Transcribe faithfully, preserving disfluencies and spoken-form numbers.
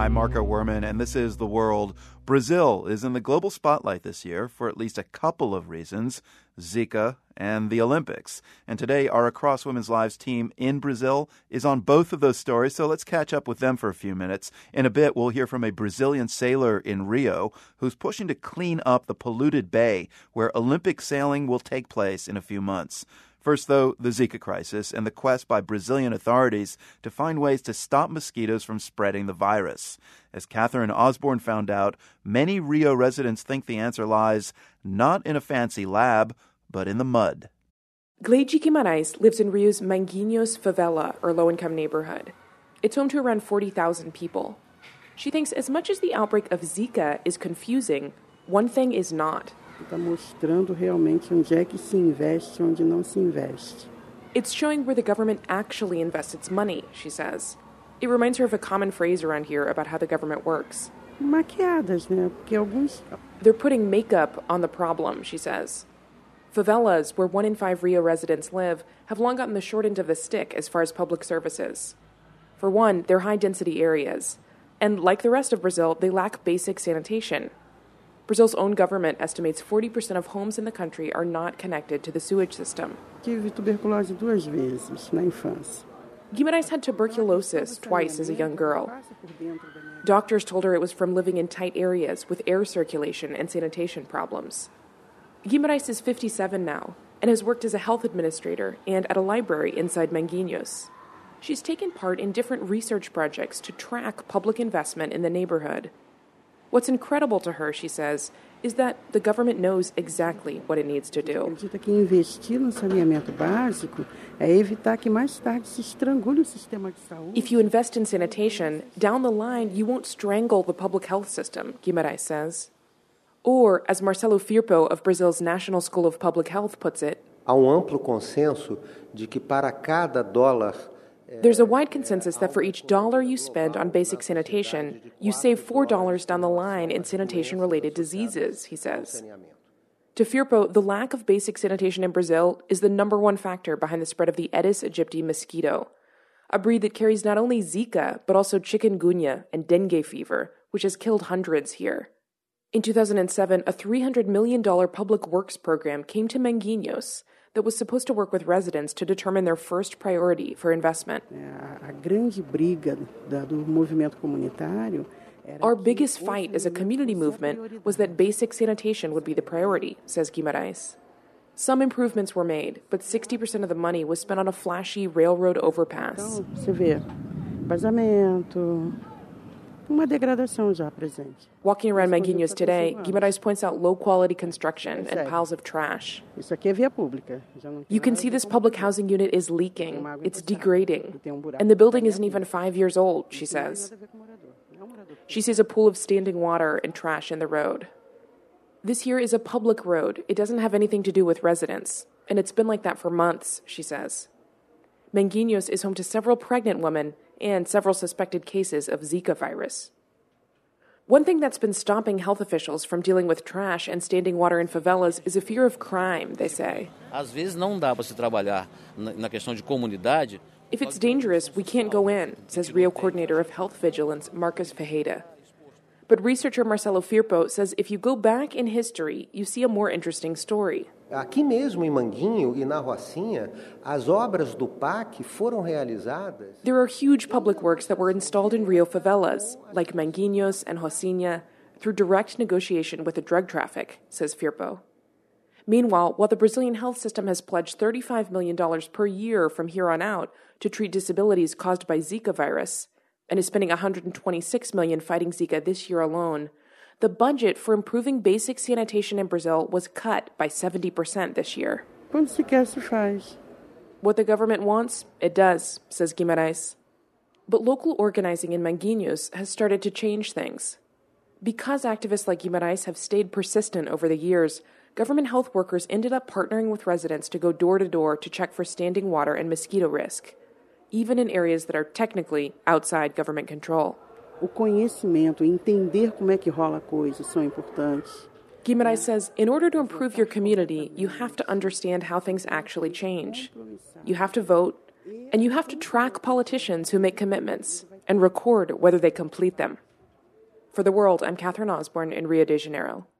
I'm Marco Werman, and this is The World. Brazil is in the global spotlight this year for at least a couple of reasons: Zika and the Olympics. And today, our Across Women's Lives team in Brazil is on both of those stories, so let's catch up with them for a few minutes. In a bit, we'll hear from a Brazilian sailor in Rio who's pushing to clean up the polluted bay where Olympic sailing will take place in a few months. First, though, the Zika crisis and the quest by Brazilian authorities to find ways to stop mosquitoes from spreading the virus. As Catherine Osborne found out, many Rio residents think the answer lies not in a fancy lab, but in the mud. Gleide Guimarães lives in Rio's Manguinhos favela, or low-income neighborhood. It's home to around forty thousand people. She thinks as much as the outbreak of Zika is confusing, one thing is not. Está mostrando realmente onde é que se investe e onde não se investe. It's showing where the government actually invests its money, she says. It reminds her of a common phrase around here about how the government works. Maquiadas, né? Porque alguns... They're putting makeup on the problem, she says. Favelas, where one in five Rio residents live, have long gotten the short end of the stick as far as public services. For one, they're high-density areas. And like the rest of Brazil, they lack basic sanitation. Brazil's own government estimates forty percent of homes in the country are not connected to the sewage system. Tive tuberculose duas vezes na infância. Guimarães had tuberculosis twice as a young girl. Doctors told her it was from living in tight areas with air circulation and sanitation problems. Guimarães is fifty-seven now and has worked as a health administrator and at a library inside Manguinhos. She's taken part in different research projects to track public investment in the neighborhood. What's incredible to her, she says, is that the government knows exactly what it needs to do. Acredita que investir no saneamento básico é evitar que mais tarde se estrangule o sistema de saúde. If you invest in sanitation, down the line you won't strangle the public health system, Guimarães says. Or, as Marcelo Firpo of Brazil's National School of Public Health puts it, há um amplo consenso de que para cada dólar there's a wide consensus that for each dollar you spend on basic sanitation, you save four dollars down the line in sanitation-related diseases, he says. To Firpo, the lack of basic sanitation in Brazil is the number one factor behind the spread of the Aedes aegypti mosquito, a breed that carries not only Zika, but also chikungunya and dengue fever, which has killed hundreds here. In two thousand seven, a three hundred million dollars public works program came to Manguinhos that was supposed to work with residents to determine their first priority for investment. A grande briga do movimento comunitário. Our biggest fight as a community movement was that basic sanitation would be the priority, says Guimarães. Some improvements were made, but sixty percent of the money was spent on a flashy railroad overpass. Então, você vê, vazamento, uma degradação já presente. Walking around Manguinhos today, Guimarães points out low-quality construction and piles of trash. Isso aqui é via pública. You can see this public housing unit is leaking. It's degrading. And the building isn't even five years old, she says. She sees a pool of standing water and trash in the road. This here is a public road. It doesn't have anything to do with residents. And it's been like that for months, she says. Manguinhos is home to several pregnant women and several suspected cases of Zika virus. One thing that's been stopping health officials from dealing with trash and standing water in favelas is a fear of crime, they say. Às vezes não dá para se trabalhar na questão de comunidade. If it's dangerous, we can't go in, says Rio coordinator of health vigilance, Marcos Ferreira. But researcher Marcelo Firpo says if you go back in history, you see a more interesting story. Aqui mesmo em Manguinho e na Rocinha, as obras do P A C foram realizadas. There are huge public works that were installed in Rio favelas, like Manguinhos and Rocinha, through direct negotiation with the drug traffic, says Firpo. Meanwhile, while the Brazilian health system has pledged thirty-five million dollars per year from here on out to treat disabilities caused by Zika virus, and is spending one hundred twenty-six million dollars fighting Zika this year alone, the budget for improving basic sanitation in Brazil was cut by seventy percent this year. Quando se quer, se faz. What the government wants, it does, says Guimarães. But local organizing in Manguinhos has started to change things. Because activists like Guimarães have stayed persistent over the years, government health workers ended up partnering with residents to go door to door to check for standing water and mosquito risk, even in areas that are technically outside government control. O conhecimento, entender como é que rola a coisa são importantes. Guimarães says, in order to improve your community, you have to understand how things actually change. You have to vote, and you have to track politicians who make commitments and record whether they complete them. For The World, I'm Catherine Osborne in Rio de Janeiro.